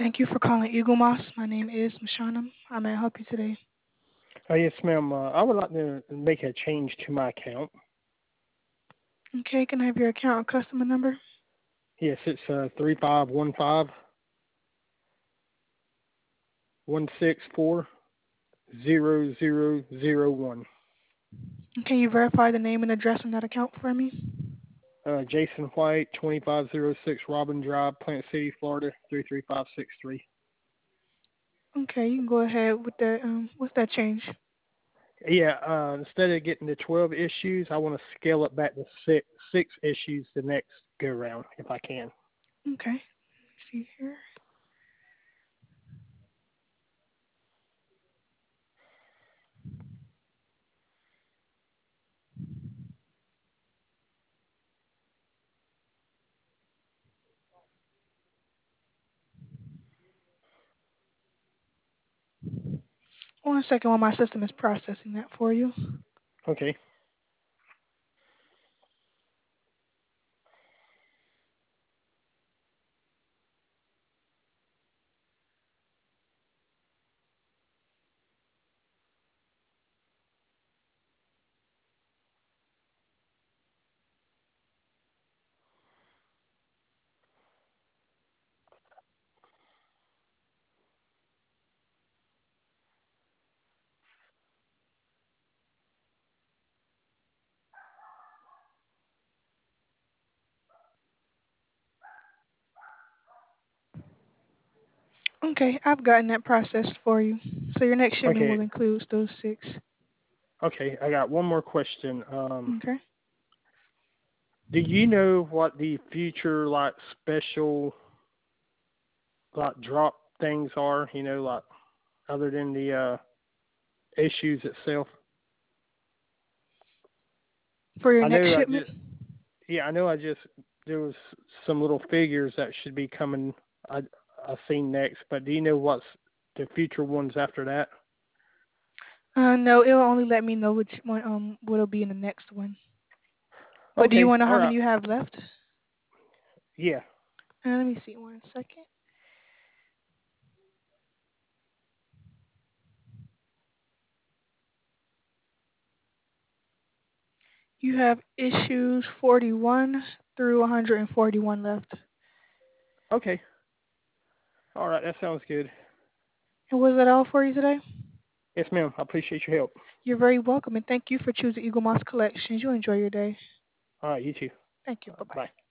Thank you for calling Eagle Moss. My name is Mashana. How may I help you today? Yes, ma'am. I would like to make a change to my account. Okay, can I have your account or customer number? Yes, it's 3515-164-0001. Can you verify the name and address on that account for me? Jason White, 2506 Robin Drive, Plant City, Florida, 33563. Okay, you can go ahead with that. What's that change? Yeah, instead of getting to 12 issues, I want to scale it back to six issues the next go round, if I can. Okay, let's see here. One second while my system is processing that for you. Okay. Okay, I've gotten that processed for you. So your next shipment Okay. will include those six. Okay. I got one more question. Okay. Do you know what the future like special like drop things are? Like other than the issues itself. For your I next know I shipment? just yeah I know I just there was some little figures that should be coming. I seen next, but do you know what's the future ones after that? No, it'll only let me know which one what'll be in the next one. But do you Okay. want to know All how right. many you have left? Yeah. Let me see one second. You have issues 41 through 141 left. Okay. All right. That sounds good. And was that all for you today? Yes, ma'am. I appreciate your help. You're very welcome, and thank you for choosing Eagle Moss Collections. You enjoy your day. All right. You too. Thank you. Bye-bye. Bye.